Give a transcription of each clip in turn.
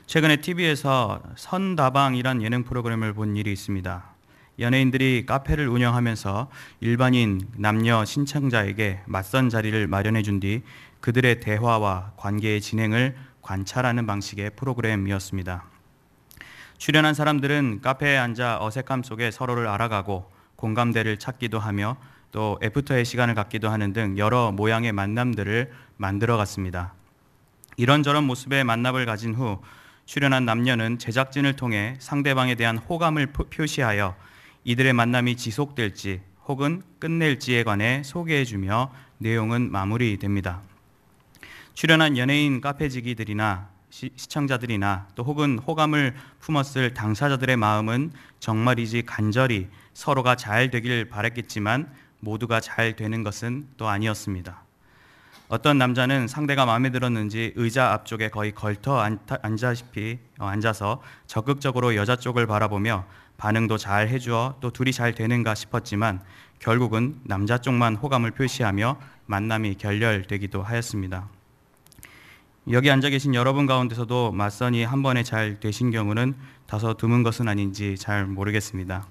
최근에 TV에서 선다방이란 예능 프로그램을 본 일이 있습니다. 연예인들이 카페를 운영하면서 일반인 남녀 신청자에게 맞선 자리를 마련해 준 뒤 그들의 대화와 관계의 진행을 관찰하는 방식의 프로그램이었습니다. 출연한 사람들은 카페에 앉아 어색함 속에 서로를 알아가고 공감대를 찾기도 하며 또 애프터의 시간을 갖기도 하는 등 여러 모양의 만남들을 만들어 갔습니다. 이런저런 모습의 만남을 가진 후 출연한 남녀는 제작진을 통해 상대방에 대한 호감을 표시하여 이들의 만남이 지속될지 혹은 끝낼지에 관해 소개해주며 내용은 마무리됩니다. 출연한 연예인 카페지기들이나 시청자들이나 또 혹은 호감을 품었을 당사자들의 마음은 정말이지 간절히 서로가 잘 되길 바랬겠지만 모두가 잘 되는 것은 또 아니었습니다. 어떤 남자는 상대가 마음에 들었는지 의자 앞쪽에 거의 걸터 앉아서 적극적으로 여자 쪽을 바라보며 반응도 잘 해주어 또 둘이 잘 되는가 싶었지만 결국은 남자 쪽만 호감을 표시하며 만남이 결렬되기도 하였습니다. 여기 앉아 계신 여러분 가운데서도 맞선이 한 번에 잘 되신 경우는 다소 드문 것은 아닌지 잘 모르겠습니다.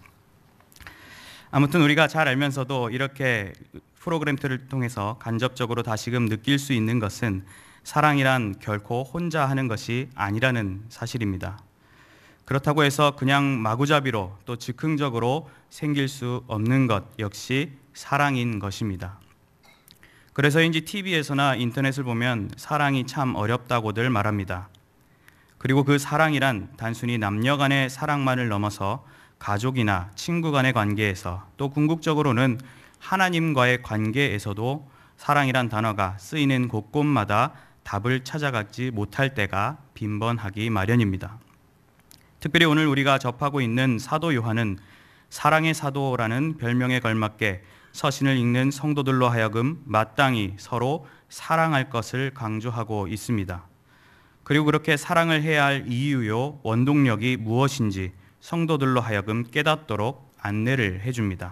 아무튼 우리가 잘 알면서도 이렇게 프로그램들을 통해서 간접적으로 다시금 느낄 수 있는 것은 사랑이란 결코 혼자 하는 것이 아니라는 사실입니다. 그렇다고 해서 그냥 마구잡이로 또 즉흥적으로 생길 수 없는 것 역시 사랑인 것입니다. 그래서인지 TV에서나 인터넷을 보면 사랑이 참 어렵다고들 말합니다. 그리고 그 사랑이란 단순히 남녀 간의 사랑만을 넘어서 가족이나 친구 간의 관계에서 또 궁극적으로는 하나님과의 관계에서도 사랑이란 단어가 쓰이는 곳곳마다 답을 찾아가지 못할 때가 빈번하기 마련입니다. 특별히 오늘 우리가 접하고 있는 사도 요한은 사랑의 사도라는 별명에 걸맞게 서신을 읽는 성도들로 하여금 마땅히 서로 사랑할 것을 강조하고 있습니다. 그리고 그렇게 사랑을 해야 할 이유요, 원동력이 무엇인지 성도들로 하여금 깨닫도록 안내를 해줍니다.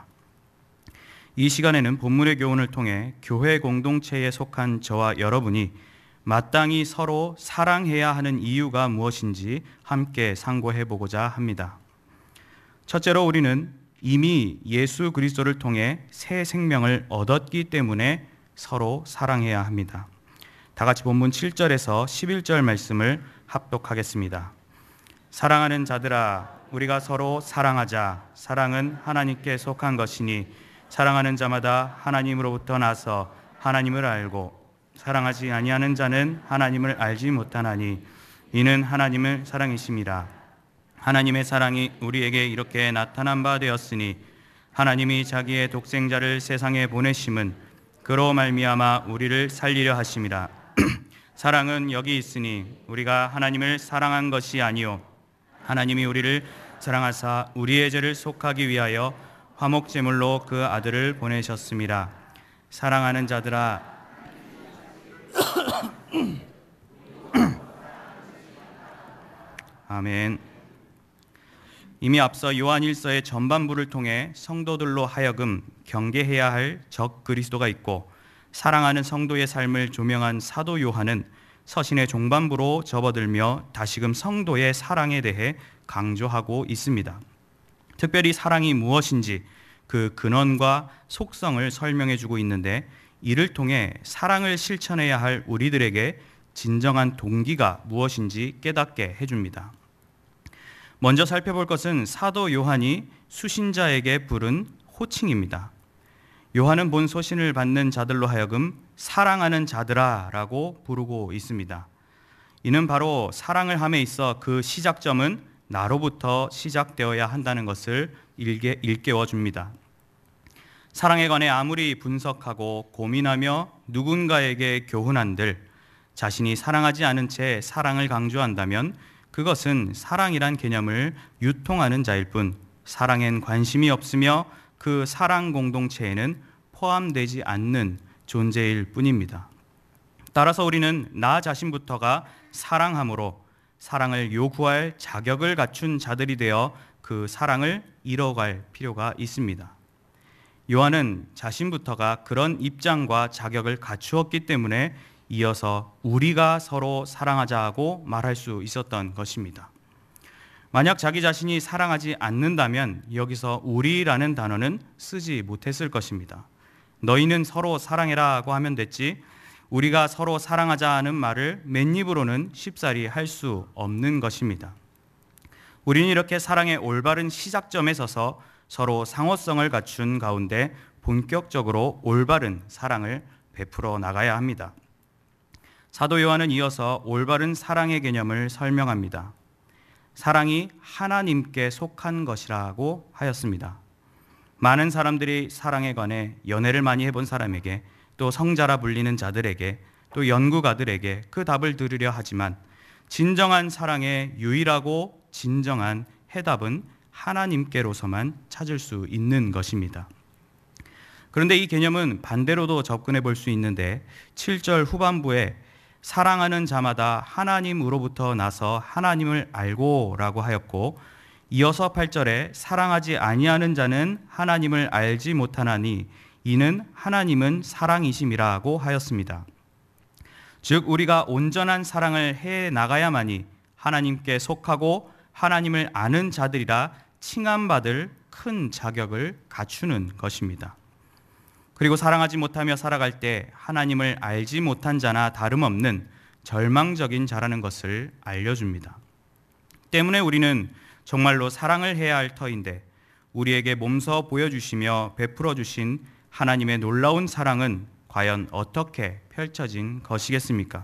이 시간에는 본문의 교훈을 통해 교회 공동체에 속한 저와 여러분이 마땅히 서로 사랑해야 하는 이유가 무엇인지 함께 상고해 보고자 합니다. 첫째로 우리는 이미 예수 그리스도를 통해 새 생명을 얻었기 때문에 서로 사랑해야 합니다. 다 같이 본문 7절에서 11절 말씀을 합독하겠습니다. 사랑하는 자들아, 우리가 서로 사랑하자. 사랑은 하나님께 속한 것이니 사랑하는 자마다 하나님으로부터 나서 하나님을 알고 사랑하지 아니하는 자는 하나님을 알지 못하나니 이는 하나님을 사랑이심이라. 하나님의 사랑이 우리에게 이렇게 나타난 바 되었으니 하나님이 자기의 독생자를 세상에 보내심은 그로 말미암아 우리를 살리려 하심이라. 사랑은 여기 있으니 우리가 하나님을 사랑한 것이 아니요 하나님이 우리를 사랑하사 우리의 죄를 속하기 위하여 화목제물로 그 아들을 보내셨습니다. 사랑하는 자들아, 아멘. 이미 앞서 요한 1서의 전반부를 통해 성도들로 하여금 경계해야 할 적 그리스도가 있고 사랑하는 성도의 삶을 조명한 사도 요한은 서신의 종반부로 접어들며 다시금 성도의 사랑에 대해 강조하고 있습니다. 특별히 사랑이 무엇인지 그 근원과 속성을 설명해주고 있는데 이를 통해 사랑을 실천해야 할 우리들에게 진정한 동기가 무엇인지 깨닫게 해줍니다. 먼저 살펴볼 것은 사도 요한이 수신자에게 부른 호칭입니다. 요한은 본 소신을 받는 자들로 하여금 사랑하는 자들아 라고 부르고 있습니다. 이는 바로 사랑을 함에 있어 그 시작점은 나로부터 시작되어야 한다는 것을 일깨워 줍니다. 사랑에 관해 아무리 분석하고 고민하며 누군가에게 교훈한들 자신이 사랑하지 않은 채 사랑을 강조한다면 그것은 사랑이란 개념을 유통하는 자일 뿐 사랑엔 관심이 없으며 그 사랑 공동체에는 포함되지 않는 존재일 뿐입니다. 따라서 우리는 나 자신부터가 사랑함으로 사랑을 요구할 자격을 갖춘 자들이 되어 그 사랑을 이뤄갈 필요가 있습니다. 요한은 자신부터가 그런 입장과 자격을 갖추었기 때문에 이어서 우리가 서로 사랑하자고 말할 수 있었던 것입니다. 만약 자기 자신이 사랑하지 않는다면 여기서 우리라는 단어는 쓰지 못했을 것입니다. 너희는 서로 사랑해라고 하면 됐지 우리가 서로 사랑하자는 말을 맨입으로는 쉽사리 할 수 없는 것입니다. 우리는 이렇게 사랑의 올바른 시작점에 서서 서로 상호성을 갖춘 가운데 본격적으로 올바른 사랑을 베풀어 나가야 합니다. 사도 요한은 이어서 올바른 사랑의 개념을 설명합니다. 사랑이 하나님께 속한 것이라고 하였습니다. 많은 사람들이 사랑에 관해 연애를 많이 해본 사람에게 또 성자라 불리는 자들에게 또 연구가들에게 그 답을 들으려 하지만 진정한 사랑의 유일하고 진정한 해답은 하나님께로서만 찾을 수 있는 것입니다. 그런데 이 개념은 반대로도 접근해 볼 수 있는데 7절 후반부에 사랑하는 자마다 하나님으로부터 나서 하나님을 알고라고 하였고 이어서 8절에 사랑하지 아니하는 자는 하나님을 알지 못하나니 이는 하나님은 사랑이심이라고 하였습니다. 즉 우리가 온전한 사랑을 해 나가야만이 하나님께 속하고 하나님을 아는 자들이라 칭함받을 큰 자격을 갖추는 것입니다. 그리고 사랑하지 못하며 살아갈 때 하나님을 알지 못한 자나 다름없는 절망적인 자라는 것을 알려줍니다. 때문에 우리는 정말로 사랑을 해야 할 터인데 우리에게 몸서 보여주시며 베풀어 주신 하나님의 놀라운 사랑은 과연 어떻게 펼쳐진 것이겠습니까?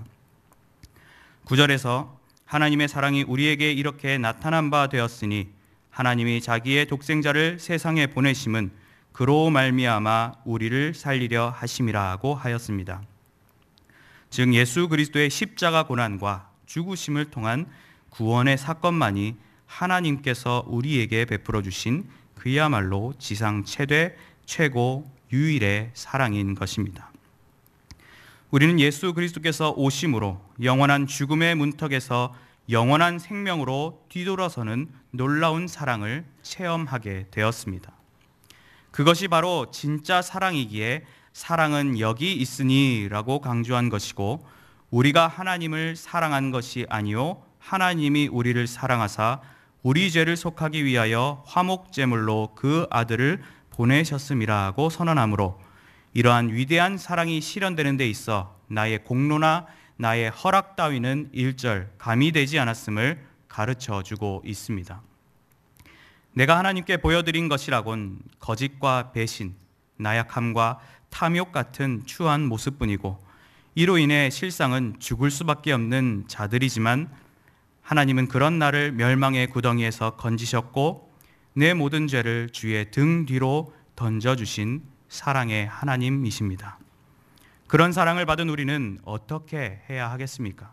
9절에서 하나님의 사랑이 우리에게 이렇게 나타난 바 되었으니 하나님이 자기의 독생자를 세상에 보내심은 그로 말미암아 우리를 살리려 하심이라고 하였습니다. 즉 예수 그리스도의 십자가 고난과 죽으심을 통한 구원의 사건만이 하나님께서 우리에게 베풀어 주신 그야말로 지상 최대 최고 유일의 사랑인 것입니다. 우리는 예수 그리스도께서 오심으로 영원한 죽음의 문턱에서 영원한 생명으로 뒤돌아서는 놀라운 사랑을 체험하게 되었습니다. 그것이 바로 진짜 사랑이기에 사랑은 여기 있으니라고 강조한 것이고 우리가 하나님을 사랑한 것이 아니요 하나님이 우리를 사랑하사 우리 죄를 속하기 위하여 화목제물로 그 아들을 보내셨음이라고 선언하므로 이러한 위대한 사랑이 실현되는 데 있어 나의 공로나 나의 허락 따위는 일절 감이 되지 않았음을 가르쳐주고 있습니다. 내가 하나님께 보여드린 것이라곤 거짓과 배신, 나약함과 탐욕 같은 추한 모습뿐이고 이로 인해 실상은 죽을 수밖에 없는 자들이지만 하나님은 그런 나를 멸망의 구덩이에서 건지셨고 내 모든 죄를 주의 등 뒤로 던져주신 사랑의 하나님이십니다. 그런 사랑을 받은 우리는 어떻게 해야 하겠습니까?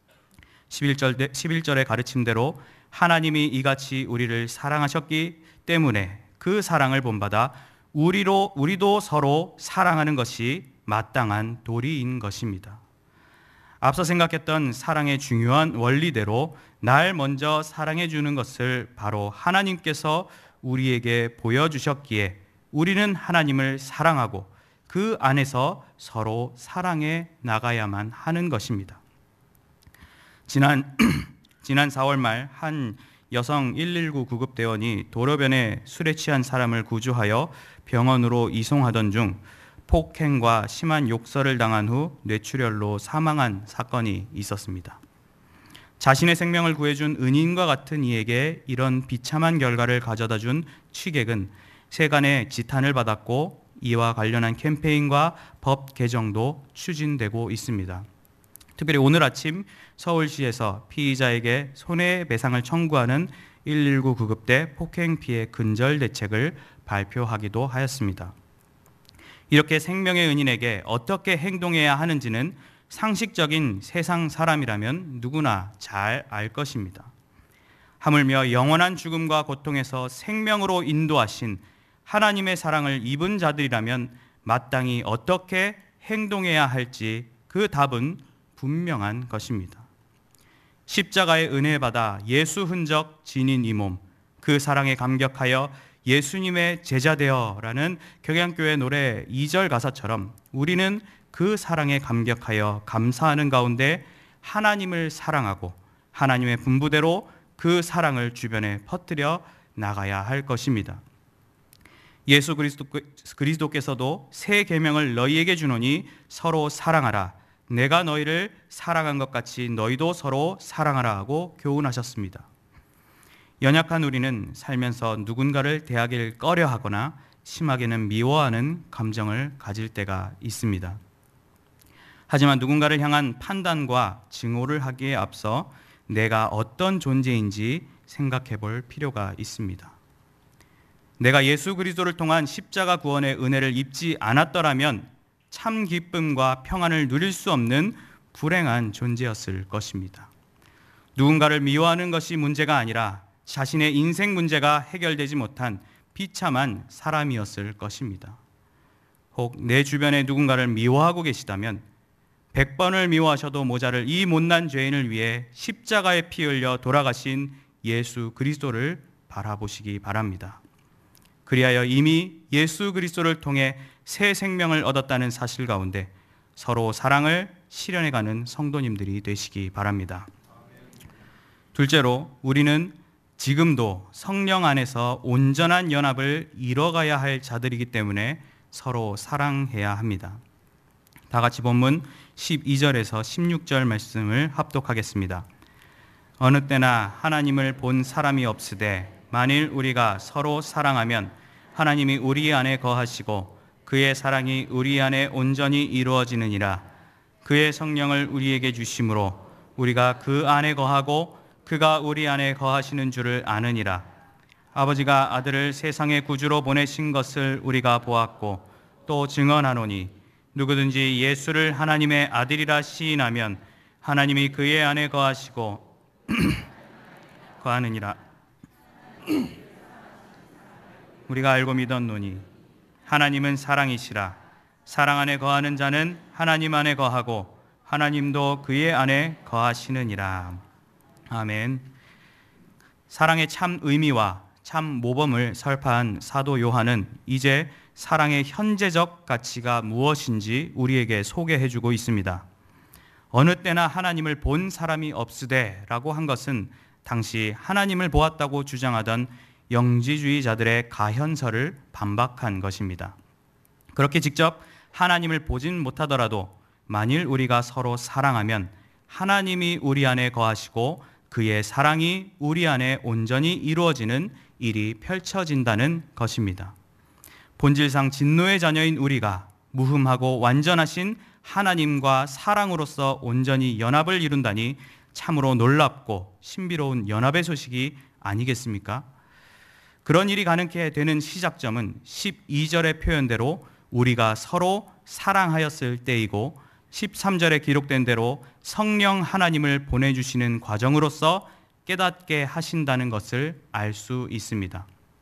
11절의 가르침대로 하나님이 이같이 우리를 사랑하셨기 때문에 그 사랑을 본받아 우리도 서로 사랑하는 것이 마땅한 도리인 것입니다. 앞서 생각했던 사랑의 중요한 원리대로 날 먼저 사랑해 주는 것을 바로 하나님께서 우리에게 보여주셨기에 우리는 하나님을 사랑하고 그 안에서 서로 사랑해 나가야만 하는 것입니다. 지난 4월 말 한 여성 119 구급대원이 도로변에 술에 취한 사람을 구조하여 병원으로 이송하던 중 폭행과 심한 욕설을 당한 후 뇌출혈로 사망한 사건이 있었습니다. 자신의 생명을 구해준 은인과 같은 이에게 이런 비참한 결과를 가져다준 취객은 세간의 지탄을 받았고 이와 관련한 캠페인과 법 개정도 추진되고 있습니다. 특별히 오늘 아침 서울시에서 피의자에게 손해배상을 청구하는 119 구급대 폭행 피해 근절 대책을 발표하기도 하였습니다. 이렇게 생명의 은인에게 어떻게 행동해야 하는지는 상식적인 세상 사람이라면 누구나 잘 알 것입니다. 하물며 영원한 죽음과 고통에서 생명으로 인도하신 하나님의 사랑을 입은 자들이라면 마땅히 어떻게 행동해야 할지 그 답은 분명한 것입니다. 십자가의 은혜 받아 예수 흔적 지닌 이 몸, 그 사랑에 감격하여 예수님의 제자 되어라는 경양교회 노래 2절 가사처럼 우리는 그 사랑에 감격하여 감사하는 가운데 하나님을 사랑하고 하나님의 분부대로 그 사랑을 주변에 퍼뜨려 나가야 할 것입니다. 예수 그리스도께서도 새 계명을 너희에게 주노니 서로 사랑하라. 내가 너희를 사랑한 것 같이 너희도 서로 사랑하라 하고 교훈하셨습니다. 연약한 우리는 살면서 누군가를 대하길 꺼려하거나 심하게는 미워하는 감정을 가질 때가 있습니다. 하지만 누군가를 향한 판단과 증오를 하기에 앞서 내가 어떤 존재인지 생각해 볼 필요가 있습니다. 내가 예수 그리스도를 통한 십자가 구원의 은혜를 입지 않았더라면 참 기쁨과 평안을 누릴 수 없는 불행한 존재였을 것입니다. 누군가를 미워하는 것이 문제가 아니라 자신의 인생 문제가 해결되지 못한 비참한 사람이었을 것입니다. 혹 내 주변에 누군가를 미워하고 계시다면 100번을 미워하셔도 모자를 이 못난 죄인을 위해 십자가에 피 흘려 돌아가신 예수 그리스도를 바라보시기 바랍니다. 그리하여 이미 예수 그리스도를 통해 새 생명을 얻었다는 사실 가운데 서로 사랑을 실현해가는 성도님들이 되시기 바랍니다. 둘째로 우리는 지금도 성령 안에서 온전한 연합을 이뤄가야 할 자들이기 때문에 서로 사랑해야 합니다. 다 같이 본문 12절에서 16절 말씀을 합독하겠습니다. 어느 때나 하나님을 본 사람이 없으되 만일 우리가 서로 사랑하면 하나님이 우리 안에 거하시고 그의 사랑이 우리 안에 온전히 이루어지느니라. 그의 성령을 우리에게 주심으로 우리가 그 안에 거하고 그가 우리 안에 거하시는 줄을 아느니라. 아버지가 아들을 세상의 구주로 보내신 것을 우리가 보았고 또 증언하노니 누구든지 예수를 하나님의 아들이라 시인하면 하나님이 그의 안에 거하시고 거하느니라. 우리가 알고 믿었노니 하나님은 사랑이시라. 사랑 안에 거하는 자는 하나님 안에 거하고 하나님도 그의 안에 거하시느니라. 아멘. 사랑의 참 의미와 참 모범을 설파한 사도 요한은 이제 사랑의 현재적 가치가 무엇인지 우리에게 소개해주고 있습니다. 어느 때나 하나님을 본 사람이 없으되 라고 한 것은 당시 하나님을 보았다고 주장하던 영지주의자들의 가현설을 반박한 것입니다. 그렇게 직접 하나님을 보진 못하더라도 만일 우리가 서로 사랑하면 하나님이 우리 안에 거하시고 그의 사랑이 우리 안에 온전히 이루어지는 일이 펼쳐진다는 것입니다. 본질상 진노의 자녀인 우리가 무흠하고 완전하신 하나님과 사랑으로서 온전히 연합을 이룬다니 참으로 놀랍고 신비로운 연합의 소식이 아니겠습니까? 그런 일이 가능케 되는 시작점은 12절의 표현대로 우리가 서로 사랑하였을 때이고 13절에 기록된 대로 성령 하나님을 보내주시는 과정으로서 깨닫게 하신다는 것을 알 수 있습니다.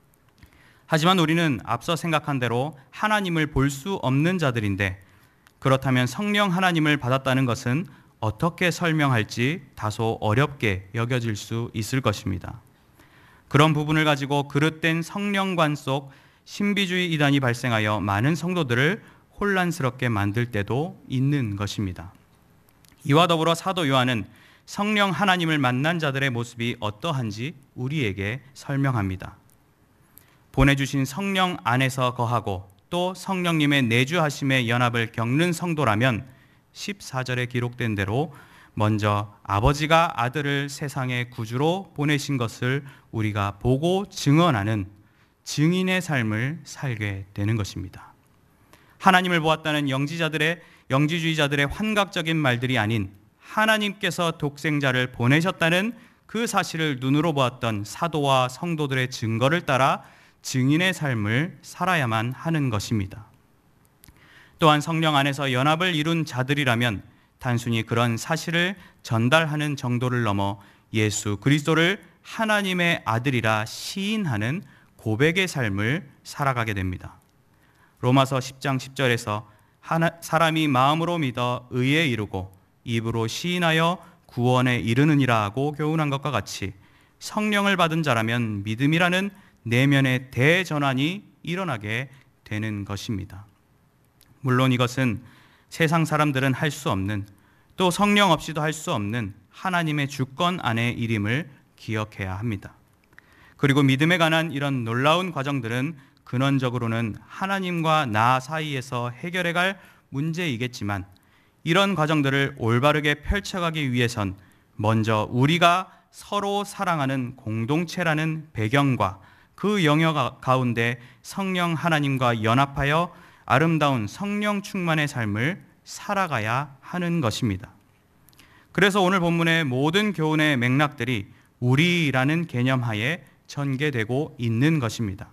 하지만 우리는 앞서 생각한 대로 하나님을 볼 수 없는 자들인데 그렇다면 성령 하나님을 받았다는 것은 어떻게 설명할지 다소 어렵게 여겨질 수 있을 것입니다. 그런 부분을 가지고 그릇된 성령관 속 신비주의 이단이 발생하여 많은 성도들을 혼란스럽게 만들 때도 있는 것입니다. 이와 더불어 사도 요한은 성령 하나님을 만난 자들의 모습이 어떠한지 우리에게 설명합니다. 보내주신 성령 안에서 거하고 또 성령님의 내주하심의 연합을 겪는 성도라면 14절에 기록된 대로 먼저 아버지가 아들을 세상의 구주로 보내신 것을 우리가 보고 증언하는 증인의 삶을 살게 되는 것입니다. 하나님을 보았다는 영지주의자들의 환각적인 말들이 아닌 하나님께서 독생자를 보내셨다는 그 사실을 눈으로 보았던 사도와 성도들의 증거를 따라 증인의 삶을 살아야만 하는 것입니다. 또한 성령 안에서 연합을 이룬 자들이라면 단순히 그런 사실을 전달하는 정도를 넘어 예수 그리스도를 하나님의 아들이라 시인하는 고백의 삶을 살아가게 됩니다. 로마서 10장 10절에서 사람이 마음으로 믿어 의에 이르고 입으로 시인하여 구원에 이르느니라 하고 교훈한 것과 같이 성령을 받은 자라면 믿음이라는 내면의 대전환이 일어나게 되는 것입니다. 물론 이것은 세상 사람들은 할 수 없는, 또 성령 없이도 할 수 없는 하나님의 주권 안의 일임을 기억해야 합니다. 그리고 믿음에 관한 이런 놀라운 과정들은 근원적으로는 하나님과 나 사이에서 해결해갈 문제이겠지만, 이런 과정들을 올바르게 펼쳐가기 위해선 먼저 우리가 서로 사랑하는 공동체라는 배경과 그 영역 가운데 성령 하나님과 연합하여 아름다운 성령 충만의 삶을 살아가야 하는 것입니다. 그래서 오늘 본문의 모든 교훈의 맥락들이 우리라는 개념 하에 전개되고 있는 것입니다.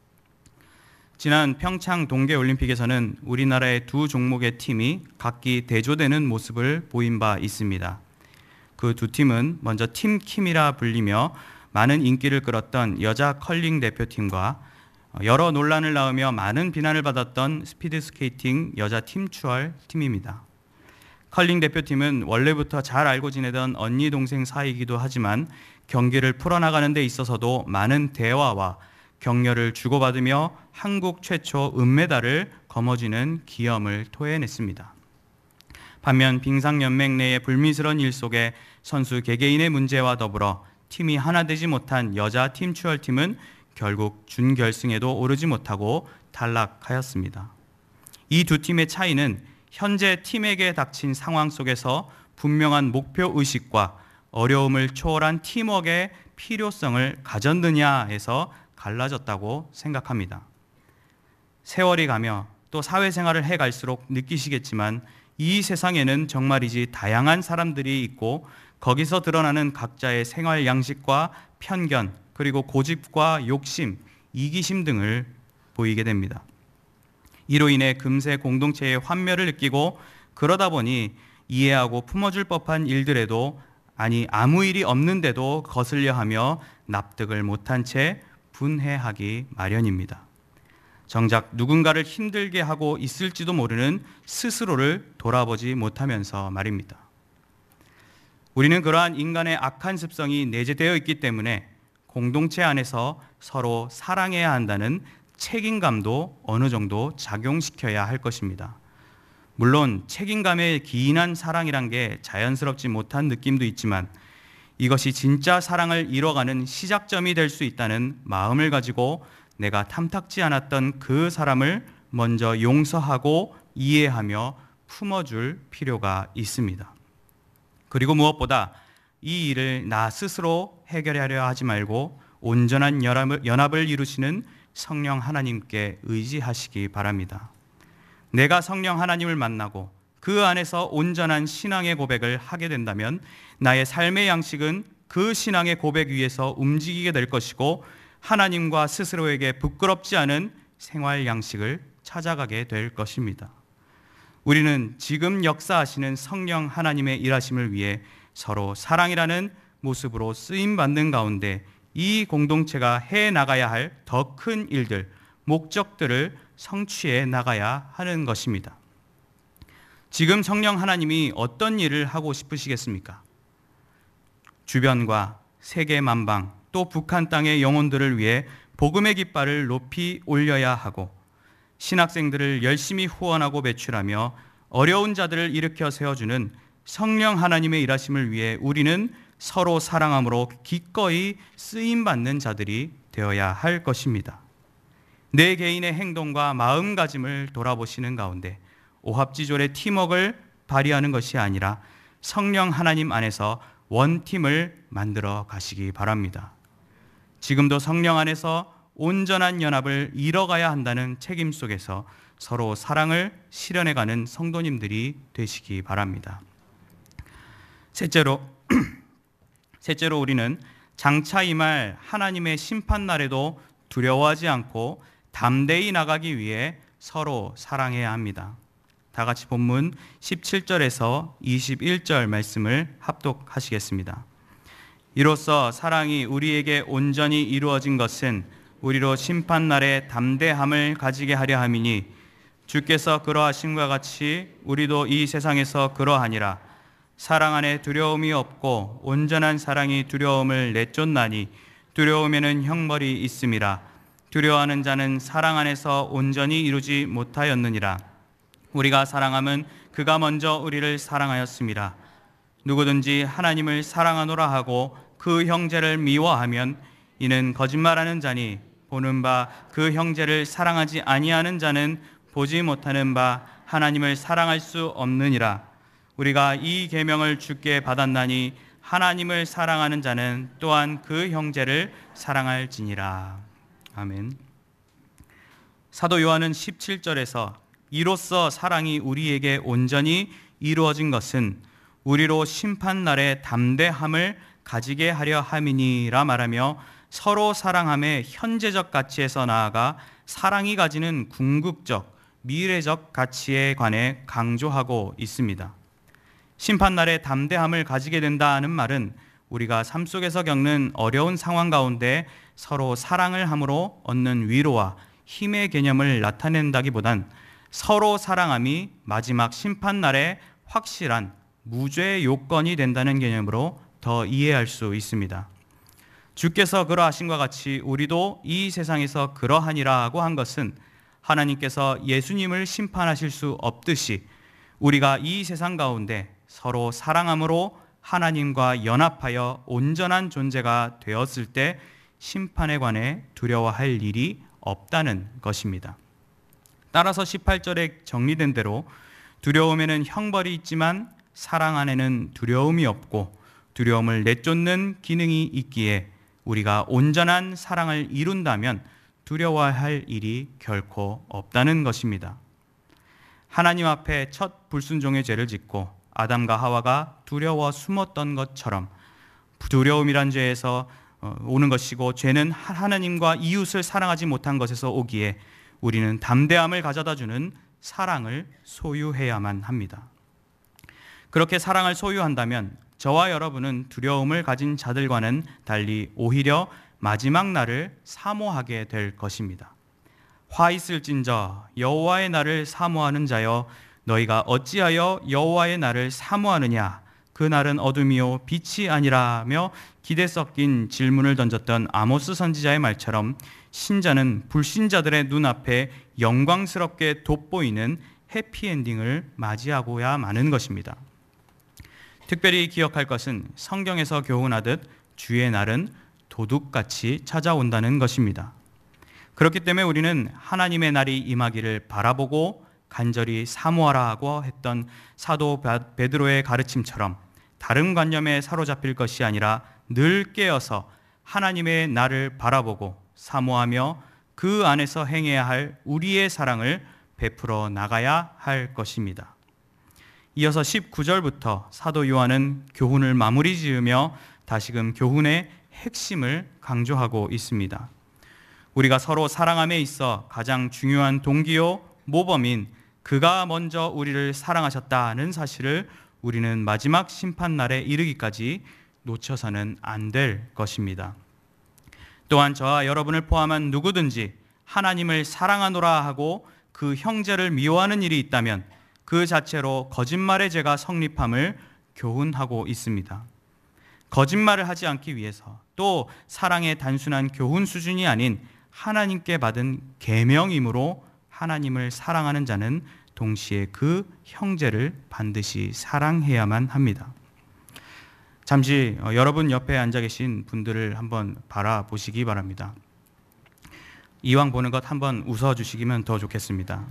지난 평창 동계올림픽에서는 우리나라의 두 종목의 팀이 각기 대조되는 모습을 보인 바 있습니다. 그 두 팀은 먼저 팀킴이라 불리며 많은 인기를 끌었던 여자 컬링 대표팀과 여러 논란을 낳으며 많은 비난을 받았던 스피드스케이팅 여자 팀추월 팀입니다. 컬링 대표팀은 원래부터 잘 알고 지내던 언니 동생 사이이기도 하지만 경기를 풀어나가는 데 있어서도 많은 대화와 격려를 주고받으며 한국 최초 은메달을 거머쥐는 기염을 토해냈습니다. 반면 빙상연맹 내의 불미스러운 일 속에 선수 개개인의 문제와 더불어 팀이 하나 되지 못한 여자 팀추월팀은 결국 준결승에도 오르지 못하고 탈락하였습니다. 이 두 팀의 차이는 현재 팀에게 닥친 상황 속에서 분명한 목표의식과 어려움을 초월한 팀워크의 필요성을 가졌느냐에서 갈라졌다고 생각합니다. 세월이 가며 또 사회생활을 해갈수록 느끼시겠지만 이 세상에는 정말이지 다양한 사람들이 있고 거기서 드러나는 각자의 생활 양식과 편견, 그리고 고집과 욕심, 이기심 등을 보이게 됩니다. 이로 인해 금세 공동체의 환멸을 느끼고 그러다 보니 이해하고 품어줄 법한 일들에도 아무 일이 없는데도 거슬려 하며 납득을 못한 채 분해하기 마련입니다. 정작 누군가를 힘들게 하고 있을지도 모르는 스스로를 돌아보지 못하면서 말입니다. 우리는 그러한 인간의 악한 습성이 내재되어 있기 때문에 공동체 안에서 서로 사랑해야 한다는 책임감도 어느 정도 작용시켜야 할 것입니다. 물론 책임감에 기인한 사랑이란 게 자연스럽지 못한 느낌도 있지만 이것이 진짜 사랑을 이뤄가는 시작점이 될 수 있다는 마음을 가지고 내가 탐탁지 않았던 그 사람을 먼저 용서하고 이해하며 품어줄 필요가 있습니다. 그리고 무엇보다 이 일을 나 스스로 해결하려 하지 말고 온전한 연합을 이루시는 성령 하나님께 의지하시기 바랍니다. 내가 성령 하나님을 만나고 그 안에서 온전한 신앙의 고백을 하게 된다면 나의 삶의 양식은 그 신앙의 고백 위에서 움직이게 될 것이고 하나님과 스스로에게 부끄럽지 않은 생활 양식을 찾아가게 될 것입니다. 우리는 지금 역사하시는 성령 하나님의 일하심을 위해 서로 사랑이라는 모습으로 쓰임받는 가운데 이 공동체가 해나가야 할 더 큰 일들, 목적들을 성취해 나가야 하는 것입니다. 지금 성령 하나님이 어떤 일을 하고 싶으시겠습니까? 주변과 세계 만방, 또 북한 땅의 영혼들을 위해 복음의 깃발을 높이 올려야 하고 신학생들을 열심히 후원하고 배출하며 어려운 자들을 일으켜 세워주는 성령 하나님의 일하심을 위해 우리는 서로 사랑함으로 기꺼이 쓰임받는 자들이 되어야 할 것입니다. 내 개인의 행동과 마음가짐을 돌아보시는 가운데 오합지졸의 팀워크를 발휘하는 것이 아니라 성령 하나님 안에서 원팀을 만들어 가시기 바랍니다. 지금도 성령 안에서 온전한 연합을 이뤄가야 한다는 책임 속에서 서로 사랑을 실현해가는 성도님들이 되시기 바랍니다. 셋째로 우리는 장차 임할 하나님의 심판날에도 두려워하지 않고 담대히 나가기 위해 서로 사랑해야 합니다. 다 같이 본문 17절에서 21절 말씀을 합독하시겠습니다. 이로써 사랑이 우리에게 온전히 이루어진 것은 우리로 심판날에 담대함을 가지게 하려 함이니 주께서 그러하심과 같이 우리도 이 세상에서 그러하니라. 사랑 안에 두려움이 없고 온전한 사랑이 두려움을 내쫓나니 두려움에는 형벌이 있음이라. 두려워하는 자는 사랑 안에서 온전히 이루지 못하였느니라. 우리가 사랑함은 그가 먼저 우리를 사랑하였습니다. 누구든지 하나님을 사랑하노라 하고 그 형제를 미워하면 이는 거짓말하는 자니 보는 바 그 형제를 사랑하지 아니하는 자는 보지 못하는 바 하나님을 사랑할 수 없느니라. 우리가 이 계명을 주께 받았나니 하나님을 사랑하는 자는 또한 그 형제를 사랑할지니라. 아멘. 사도 요한은 17절에서 이로써 사랑이 우리에게 온전히 이루어진 것은 우리로 심판날의 담대함을 가지게 하려 함이니라 말하며 서로 사랑함의 현재적 가치에서 나아가 사랑이 가지는 궁극적, 미래적 가치에 관해 강조하고 있습니다. 심판날에 담대함을 가지게 된다는 말은 우리가 삶 속에서 겪는 어려운 상황 가운데 서로 사랑을 함으로 얻는 위로와 힘의 개념을 나타낸다기보단 서로 사랑함이 마지막 심판날에 확실한 무죄 요건이 된다는 개념으로 더 이해할 수 있습니다. 주께서 그러하신과 같이 우리도 이 세상에서 그러하니라고 한 것은 하나님께서 예수님을 심판하실 수 없듯이 우리가 이 세상 가운데 서로 사랑함으로 하나님과 연합하여 온전한 존재가 되었을 때 심판에 관해 두려워할 일이 없다는 것입니다. 따라서 18절에 정리된 대로 두려움에는 형벌이 있지만 사랑 안에는 두려움이 없고 두려움을 내쫓는 기능이 있기에 우리가 온전한 사랑을 이룬다면 두려워할 일이 결코 없다는 것입니다. 하나님 앞에 첫 불순종의 죄를 짓고 아담과 하와가 두려워 숨었던 것처럼 두려움이란 죄에서 오는 것이고 죄는 하나님과 이웃을 사랑하지 못한 것에서 오기에 우리는 담대함을 가져다주는 사랑을 소유해야만 합니다. 그렇게 사랑을 소유한다면 저와 여러분은 두려움을 가진 자들과는 달리 오히려 마지막 날을 사모하게 될 것입니다. 화 있을진저 여호와의 날을 사모하는 자여 너희가 어찌하여 여호와의 날을 사모하느냐 그 날은 어둠이요 빛이 아니라며 기대 섞인 질문을 던졌던 아모스 선지자의 말처럼 신자는 불신자들의 눈앞에 영광스럽게 돋보이는 해피엔딩을 맞이하고야 마는 것입니다. 특별히 기억할 것은 성경에서 교훈하듯 주의 날은 도둑같이 찾아온다는 것입니다. 그렇기 때문에 우리는 하나님의 날이 임하기를 바라보고 간절히 사모하라고 했던 사도 베드로의 가르침처럼 다른 관념에 사로잡힐 것이 아니라 늘 깨어서 하나님의 날을 바라보고 사모하며 그 안에서 행해야 할 우리의 사랑을 베풀어 나가야 할 것입니다. 이어서 19절부터 사도 요한은 교훈을 마무리 지으며 다시금 교훈의 핵심을 강조하고 있습니다. 우리가 서로 사랑함에 있어 가장 중요한 동기요 모범인 그가 먼저 우리를 사랑하셨다는 사실을 우리는 마지막 심판날에 이르기까지 놓쳐서는 안 될 것입니다. 또한 저와 여러분을 포함한 누구든지 하나님을 사랑하노라 하고 그 형제를 미워하는 일이 있다면 그 자체로 거짓말의 죄가 성립함을 교훈하고 있습니다. 거짓말을 하지 않기 위해서 또 사랑의 단순한 교훈 수준이 아닌 하나님께 받은 계명이므로 하나님을 사랑하는 자는 동시에 그 형제를 반드시 사랑해야만 합니다. 잠시 여러분 옆에 앉아 계신 분들을 한번 바라보시기 바랍니다. 이왕 보는 것 한번 웃어주시기면 더 좋겠습니다.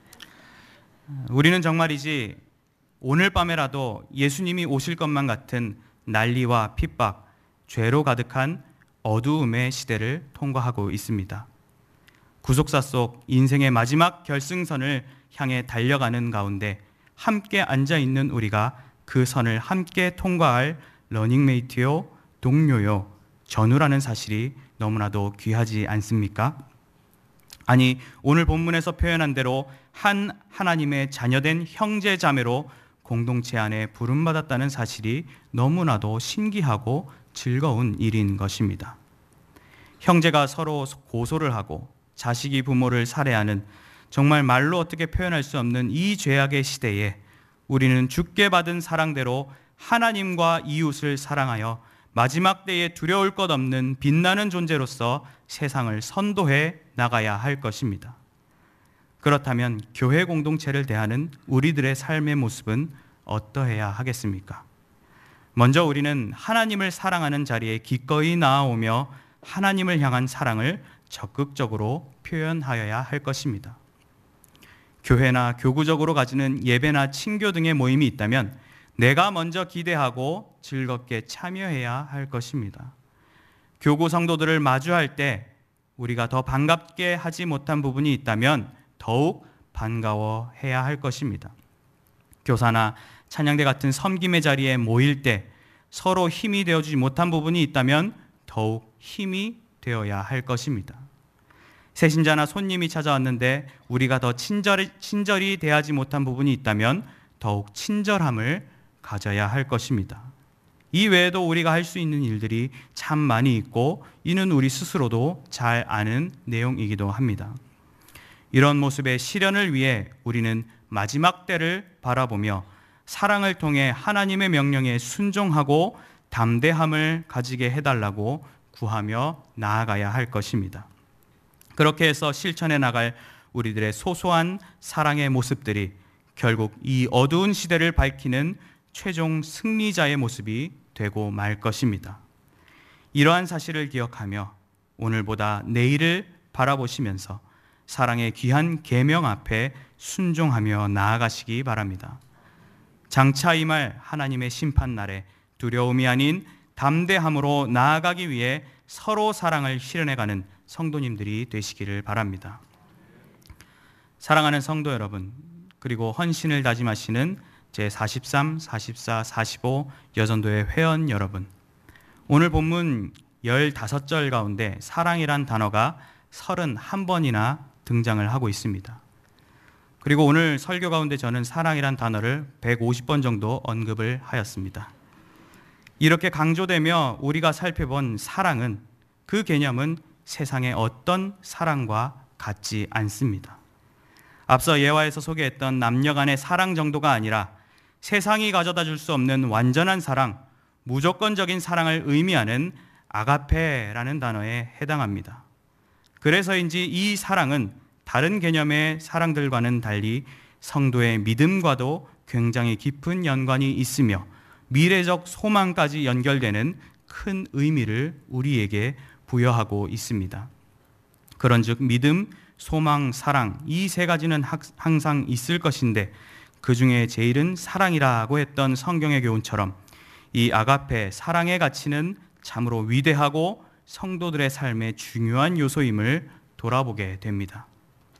우리는 정말이지 오늘 밤에라도 예수님이 오실 것만 같은 난리와 핍박, 죄로 가득한 어두움의 시대를 통과하고 있습니다. 구속사 속 인생의 마지막 결승선을 향해 달려가는 가운데 함께 앉아있는 우리가 그 선을 함께 통과할 러닝메이트요, 동료요, 전우라는 사실이 너무나도 귀하지 않습니까? 아니, 오늘 본문에서 표현한 대로 한 하나님의 자녀된 형제 자매로 공동체 안에 부름받았다는 사실이 너무나도 신기하고 즐거운 일인 것입니다. 형제가 서로 고소를 하고 자식이 부모를 살해하는 정말 말로 어떻게 표현할 수 없는 이 죄악의 시대에 우리는 주께 받은 사랑대로 하나님과 이웃을 사랑하여 마지막 때에 두려울 것 없는 빛나는 존재로서 세상을 선도해 나가야 할 것입니다. 그렇다면 교회 공동체를 대하는 우리들의 삶의 모습은 어떠해야 하겠습니까? 먼저 우리는 하나님을 사랑하는 자리에 기꺼이 나아오며 하나님을 향한 사랑을 적극적으로 표현하여야 할 것입니다. 교회나 교구적으로 가지는 예배나 친교 등의 모임이 있다면 내가 먼저 기대하고 즐겁게 참여해야 할 것입니다. 교구 성도들을 마주할 때 우리가 더 반갑게 하지 못한 부분이 있다면 더욱 반가워해야 할 것입니다. 교사나 찬양대 같은 섬김의 자리에 모일 때 서로 힘이 되어주지 못한 부분이 있다면 더욱 힘이 되어야 할 것입니다. 새신자나 손님이 찾아왔는데 우리가 더 친절히 대하지 못한 부분이 있다면 더욱 친절함을 가져야 할 것입니다. 이 외에도 우리가 할 수 있는 일들이 참 많이 있고 이는 우리 스스로도 잘 아는 내용이기도 합니다. 이런 모습의 실현을 위해 우리는 마지막 때를 바라보며 사랑을 통해 하나님의 명령에 순종하고 담대함을 가지게 해달라고 구하며 나아가야 할 것입니다. 그렇게 해서 실천해 나갈 우리들의 소소한 사랑의 모습들이 결국 이 어두운 시대를 밝히는 최종 승리자의 모습이 되고 말 것입니다. 이러한 사실을 기억하며 오늘보다 내일을 바라보시면서 사랑의 귀한 계명 앞에 순종하며 나아가시기 바랍니다. 장차 임할 하나님의 심판날에 두려움이 아닌 담대함으로 나아가기 위해 서로 사랑을 실현해가는 성도님들이 되시기를 바랍니다. 사랑하는 성도 여러분, 그리고 헌신을 다짐하시는 제43, 44, 45 여전도의 회원 여러분, 오늘 본문 15절 가운데 사랑이란 단어가 31번이나 등장을 하고 있습니다. 그리고 오늘 설교 가운데 저는 사랑이란 단어를 150번 정도 언급을 하였습니다. 이렇게 강조되며 우리가 살펴본 사랑은, 그 개념은 세상의 어떤 사랑과 같지 않습니다. 앞서 예화에서 소개했던 남녀 간의 사랑 정도가 아니라 세상이 가져다 줄 수 없는 완전한 사랑, 무조건적인 사랑을 의미하는 아가페라는 단어에 해당합니다. 그래서인지 이 사랑은 다른 개념의 사랑들과는 달리 성도의 믿음과도 굉장히 깊은 연관이 있으며 미래적 소망까지 연결되는 큰 의미를 우리에게 부여하고 있습니다. 그런즉 믿음, 소망, 사랑, 이 세 가지는 항상 있을 것인데 그 중에 제일은 사랑이라고 했던 성경의 교훈처럼 이 아가페, 사랑의 가치는 참으로 위대하고 성도들의 삶의 중요한 요소임을 돌아보게 됩니다.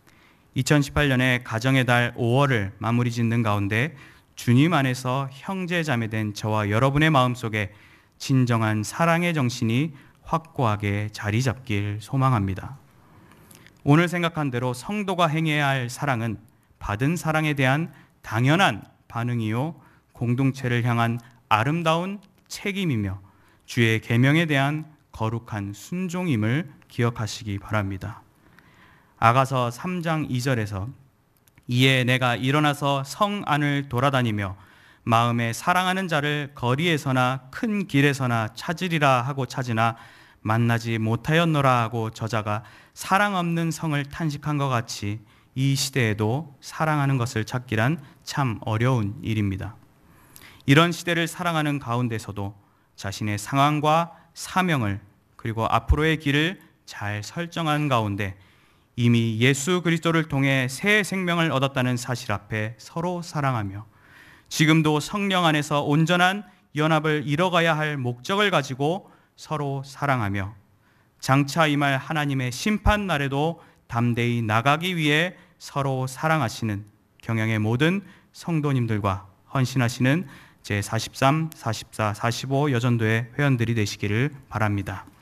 2018년에 가정의 달 5월을 마무리 짓는 가운데 주님 안에서 형제 자매된 저와 여러분의 마음속에 진정한 사랑의 정신이 확고하게 자리 잡길 소망합니다. 오늘 생각한 대로 성도가 행해야 할 사랑은 받은 사랑에 대한 당연한 반응이요, 공동체를 향한 아름다운 책임이며 주의 계명에 대한 거룩한 순종임을 기억하시기 바랍니다. 아가서 3장 2절에서 이에 내가 일어나서 성 안을 돌아다니며 마음에 사랑하는 자를 거리에서나 큰 길에서나 찾으리라 하고 찾으나 만나지 못하였노라 하고 저자가 사랑 없는 성을 탄식한 것 같이 이 시대에도 사랑하는 것을 찾기란 참 어려운 일입니다. 이런 시대를 살아가는 가운데서도 자신의 상황과 사명을 그리고 앞으로의 길을 잘 설정한 가운데 이미 예수 그리스도를 통해 새 생명을 얻었다는 사실 앞에 서로 사랑하며 지금도 성령 안에서 온전한 연합을 이뤄가야 할 목적을 가지고 서로 사랑하며 장차 임할 하나님의 심판 날에도 담대히 나가기 위해 서로 사랑하시는 경영의 모든 성도님들과 헌신하시는 제43, 44, 45 여전도의 회원들이 되시기를 바랍니다.